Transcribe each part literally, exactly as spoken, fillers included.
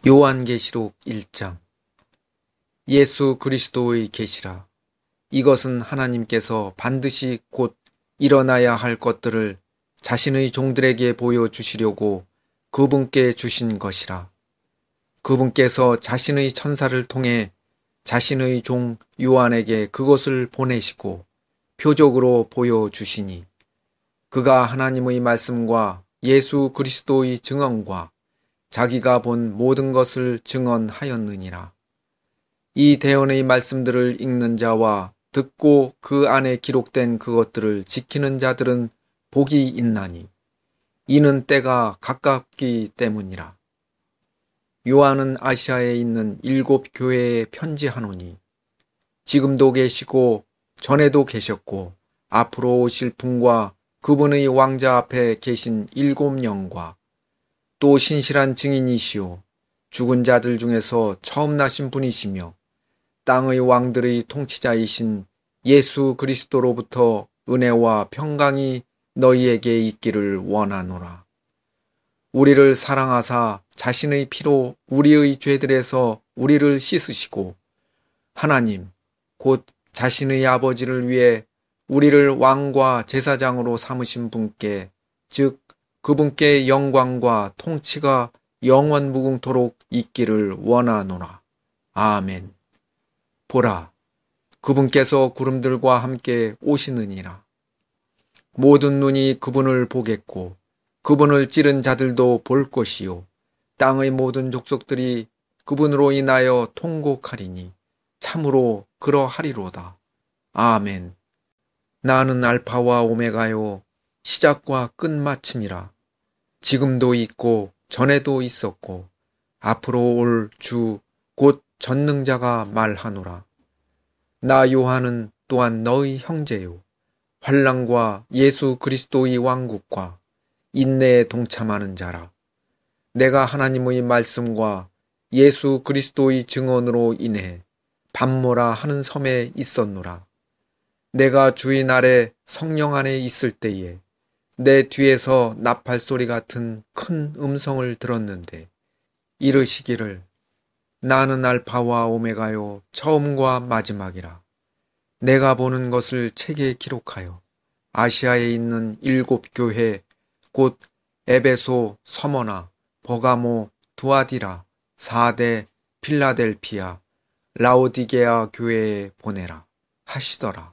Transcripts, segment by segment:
요한계시록 일 장. 예수 그리스도의 계시라. 이것은 하나님께서 반드시 곧 일어나야 할 것들을 자신의 종들에게 보여주시려고 그분께 주신 것이라. 그분께서 자신의 천사를 통해 자신의 종 요한에게 그것을 보내시고 표적으로 보여주시니, 그가 하나님의 말씀과 예수 그리스도의 증언과 자기가 본 모든 것을 증언하였느니라. 이 대언의 말씀들을 읽는 자와 듣고 그 안에 기록된 그것들을 지키는 자들은 복이 있나니, 이는 때가 가깝기 때문이라. 요한은 아시아에 있는 일곱 교회에 편지하노니, 지금도 계시고 전에도 계셨고 앞으로 오실 분과 그분의 왕자 앞에 계신 일곱 영과 또 신실한 증인이시오 죽은 자들 중에서 처음 나신 분이시며 땅의 왕들의 통치자이신 예수 그리스도로부터 은혜와 평강이 너희에게 있기를 원하노라. 우리를 사랑하사 자신의 피로 우리의 죄들에서 우리를 씻으시고 하나님 곧 자신의 아버지를 위해 우리를 왕과 제사장으로 삼으신 분께, 즉 그분께 영광과 통치가 영원 무궁토록 있기를 원하노라. 아멘. 보라, 그분께서 구름들과 함께 오시느니라. 모든 눈이 그분을 보겠고 그분을 찌른 자들도 볼 것이요 땅의 모든 족속들이 그분으로 인하여 통곡하리니 참으로 그러하리로다. 아멘. 나는 알파와 오메가요 시작과 끝마침이라. 지금도 있고 전에도 있었고 앞으로 올 주 곧 전능자가 말하노라. 나 요한은 또한 너의 형제요 환난과 예수 그리스도의 왕국과 인내에 동참하는 자라. 내가 하나님의 말씀과 예수 그리스도의 증언으로 인해 밤모라 하는 섬에 있었노라. 내가 주의 날에 성령 안에 있을 때에 내 뒤에서 나팔 소리 같은 큰 음성을 들었는데 이르시기를, 나는 알파와 오메가요 처음과 마지막이라. 내가 보는 것을 책에 기록하여 아시아에 있는 일곱 교회 곧 에베소, 서머나, 버가모, 두아디라, 사데, 필라델피아, 라오디게아 교회에 보내라 하시더라.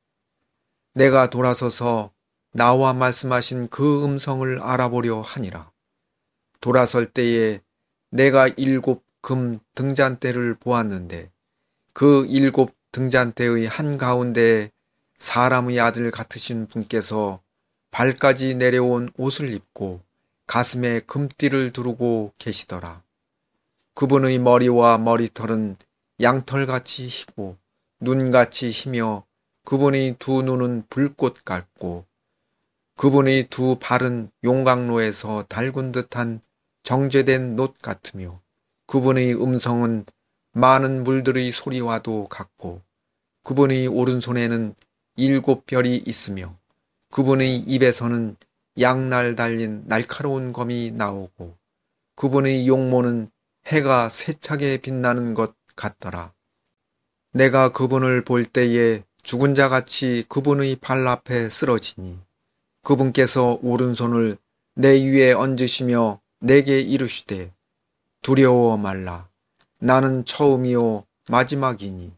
내가 돌아서서 나와 말씀하신 그 음성을 알아보려 하니라. 돌아설 때에 내가 일곱 금 등잔대를 보았는데 그 일곱 등잔대의 한가운데에 사람의 아들 같으신 분께서 발까지 내려온 옷을 입고 가슴에 금띠를 두르고 계시더라. 그분의 머리와 머리털은 양털같이 희고 눈같이 희며 그분의 두 눈은 불꽃 같고 그분의 두 발은 용광로에서 달군 듯한 정제된 놋 같으며 그분의 음성은 많은 물들의 소리와도 같고 그분의 오른손에는 일곱 별이 있으며 그분의 입에서는 양날 달린 날카로운 검이 나오고 그분의 용모는 해가 세차게 빛나는 것 같더라. 내가 그분을 볼 때에 죽은 자같이 그분의 발 앞에 쓰러지니 그분께서 오른손을 내 위에 얹으시며 내게 이르시되, 두려워 말라. 나는 처음이요 마지막이니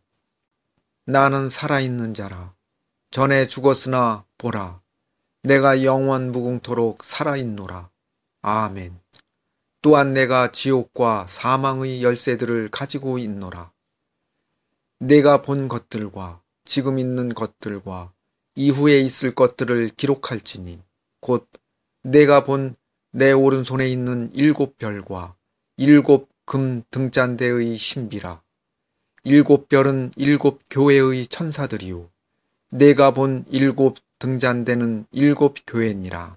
나는 살아있는 자라. 전에 죽었으나 보라, 내가 영원 무궁토록 살아있노라. 아멘. 또한 내가 지옥과 사망의 열쇠들을 가지고 있노라. 내가 본 것들과 지금 있는 것들과 이후에 있을 것들을 기록할지니 곧 내가 본 내 오른손에 있는 일곱 별과 일곱 금 등잔대의 신비라. 일곱 별은 일곱 교회의 천사들이요 내가 본 일곱 등잔대는 일곱 교회니라.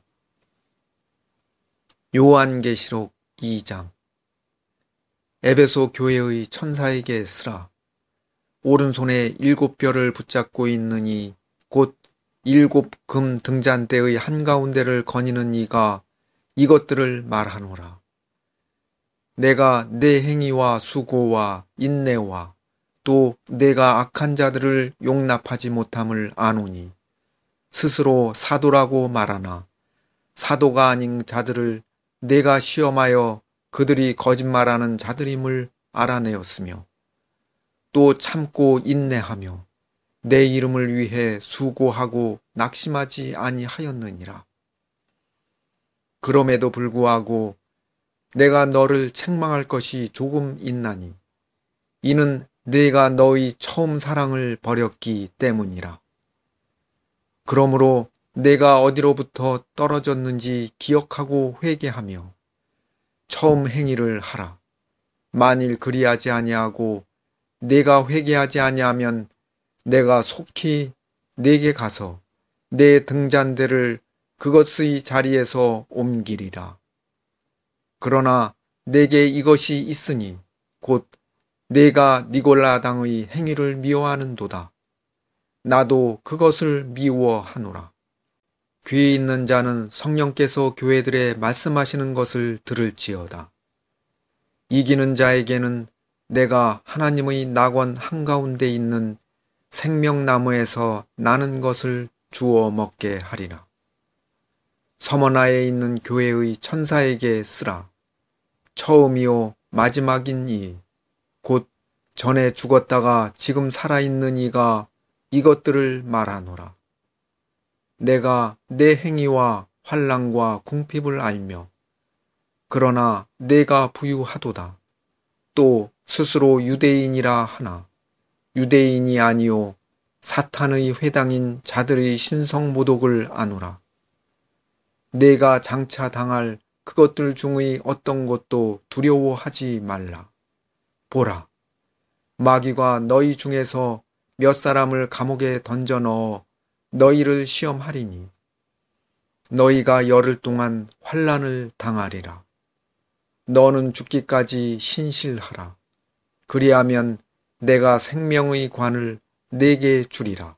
요한계시록 이 장. 에베소 교회의 천사에게 쓰라. 오른손에 일곱 별을 붙잡고 있는 이 곧 일곱 금 등잔대의 한가운데를 거니는 이가 이것들을 말하노라. 내가 내 행위와 수고와 인내와 또 내가 악한 자들을 용납하지 못함을 아노니 스스로 사도라고 말하나 사도가 아닌 자들을 내가 시험하여 그들이 거짓말하는 자들임을 알아내었으며 또 참고 인내하며 내 이름을 위해 수고하고 낙심하지 아니하였느니라. 그럼에도 불구하고 내가 너를 책망할 것이 조금 있나니 이는 내가 너의 처음 사랑을 버렸기 때문이라. 그러므로 내가 어디로부터 떨어졌는지 기억하고 회개하며 처음 행위를 하라. 만일 그리하지 아니하고 내가 회개하지 아니하면 내가 속히 내게 가서 내 등잔대를 그것의 자리에서 옮기리라. 그러나 내게 이것이 있으니 곧 내가 니골라당의 행위를 미워하는도다. 나도 그것을 미워하노라. 귀 있는 자는 성령께서 교회들에 말씀하시는 것을 들을지어다. 이기는 자에게는 내가 하나님의 낙원 한가운데 있는 생명나무에서 나는 것을 주어 먹게 하리라. 서머나에 있는 교회의 천사에게 쓰라. 처음이요 마지막인 이, 곧 전에 죽었다가 지금 살아있는 이가 이것들을 말하노라. 내가 내 행위와 환난과 궁핍을 알며 그러나 내가 부유하도다. 또 스스로 유대인이라 하나 유대인이 아니요 사탄의 회당인 자들의 신성모독을 아노라. 내가 장차 당할 그것들 중의 어떤 것도 두려워하지 말라. 보라, 마귀가 너희 중에서 몇 사람을 감옥에 던져 넣어 너희를 시험하리니 너희가 열흘 동안 환난을 당하리라. 너는 죽기까지 신실하라. 그리하면 내가 생명의 관을 내게 주리라.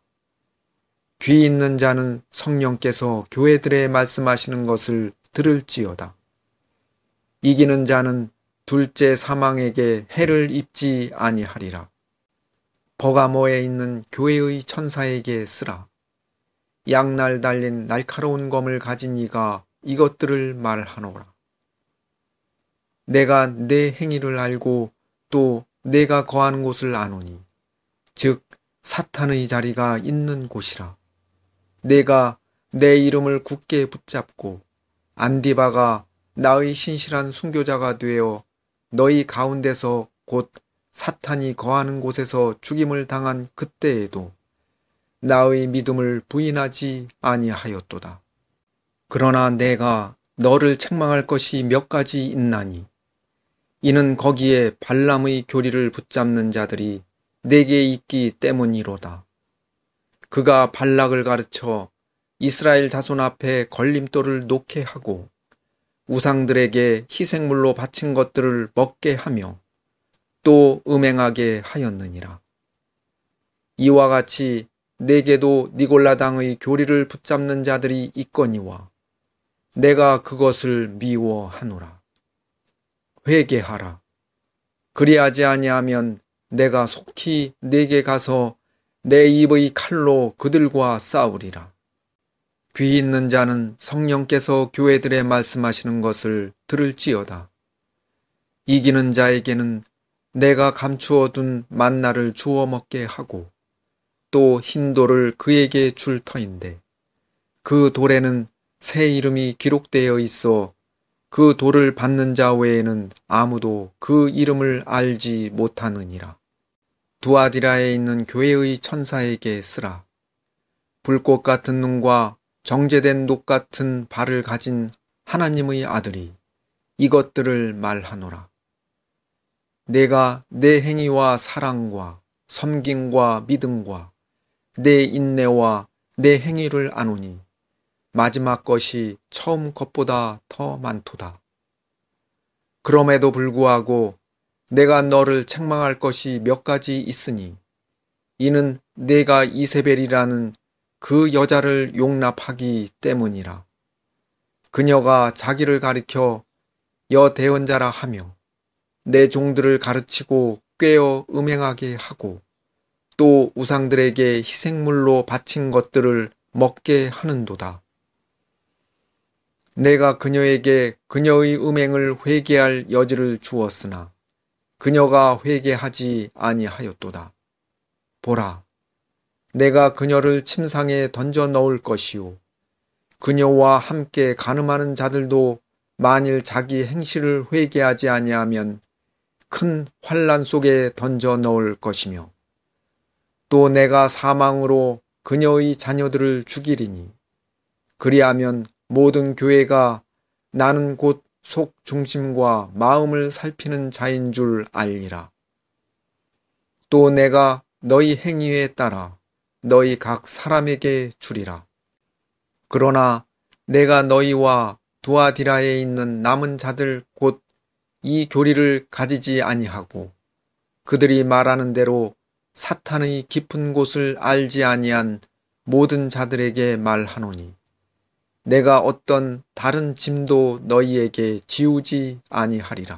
귀 있는 자는 성령께서 교회들에 말씀하시는 것을 들을지어다. 이기는 자는 둘째 사망에게 해를 입지 아니하리라. 버가모에 있는 교회의 천사에게 쓰라. 양날 달린 날카로운 검을 가진 이가 이것들을 말하노라. 내가 내 행위를 알고 또 내가 거하는 곳을 아노니 즉 사탄의 자리가 있는 곳이라. 내가 내 이름을 굳게 붙잡고 안디바가 나의 신실한 순교자가 되어 너희 가운데서 곧 사탄이 거하는 곳에서 죽임을 당한 그때에도 나의 믿음을 부인하지 아니하였도다. 그러나 내가 너를 책망할 것이 몇 가지 있나니 이는 거기에 발람의 교리를 붙잡는 자들이 내게 있기 때문이로다. 그가 발락을 가르쳐 이스라엘 자손 앞에 걸림돌을 놓게 하고 우상들에게 희생물로 바친 것들을 먹게 하며 또 음행하게 하였느니라. 이와 같이 내게도 니골라당의 교리를 붙잡는 자들이 있거니와 내가 그것을 미워하노라. 회개하라. 그리하지 아니하면 내가 속히 내게 가서 내 입의 칼로 그들과 싸우리라. 귀 있는 자는 성령께서 교회들에 말씀하시는 것을 들을지어다. 이기는 자에게는 내가 감추어둔 만나를 주워 먹게 하고 또 흰 돌을 그에게 줄 터인데 그 돌에는 새 이름이 기록되어 있어 그 돌을 받는 자 외에는 아무도 그 이름을 알지 못하느니라. 두아디라에 있는 교회의 천사에게 쓰라. 불꽃 같은 눈과 정제된 녹 같은 발을 가진 하나님의 아들이 이것들을 말하노라. 내가 내 행위와 사랑과 섬김과 믿음과 내 인내와 내 행위를 아노니 마지막 것이 처음 것보다 더 많도다. 그럼에도 불구하고 내가 너를 책망할 것이 몇 가지 있으니 이는 내가 이세벨이라는 그 여자를 용납하기 때문이라. 그녀가 자기를 가리켜 여대언자라 하며 내 종들을 가르치고 꾀어 음행하게 하고 또 우상들에게 희생물로 바친 것들을 먹게 하는도다. 내가 그녀에게 그녀의 음행을 회개할 여지를 주었으나 그녀가 회개하지 아니하였도다. 보라, 내가 그녀를 침상에 던져 넣을 것이요 그녀와 함께 간음하는 자들도 만일 자기 행실을 회개하지 아니하면 큰 환난 속에 던져 넣을 것이며 또 내가 사망으로 그녀의 자녀들을 죽이리니 그리하면 모든 교회가 나는 곧 속 중심과 마음을 살피는 자인 줄 알리라. 또 내가 너희 행위에 따라 너희 각 사람에게 주리라. 그러나 내가 너희와 두아디라에 있는 남은 자들 곧 이 교리를 가지지 아니하고 그들이 말하는 대로 사탄의 깊은 곳을 알지 아니한 모든 자들에게 말하노니 내가 어떤 다른 짐도 너희에게 지우지 아니하리라.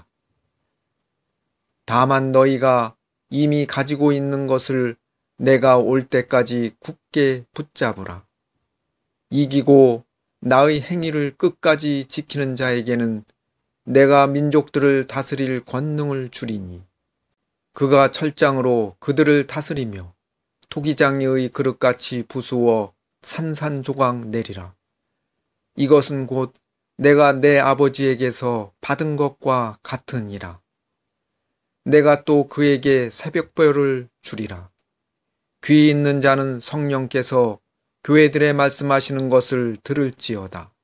다만 너희가 이미 가지고 있는 것을 내가 올 때까지 굳게 붙잡으라. 이기고 나의 행위를 끝까지 지키는 자에게는 내가 민족들을 다스릴 권능을 주리니 그가 철장으로 그들을 다스리며 토기장이의 그릇같이 부수어 산산조각 내리라. 이것은 곧 내가 내 아버지에게서 받은 것과 같으니라. 내가 또 그에게 새벽별을 주리라. 귀 있는 자는 성령께서 교회들에 말씀하시는 것을 들을지어다.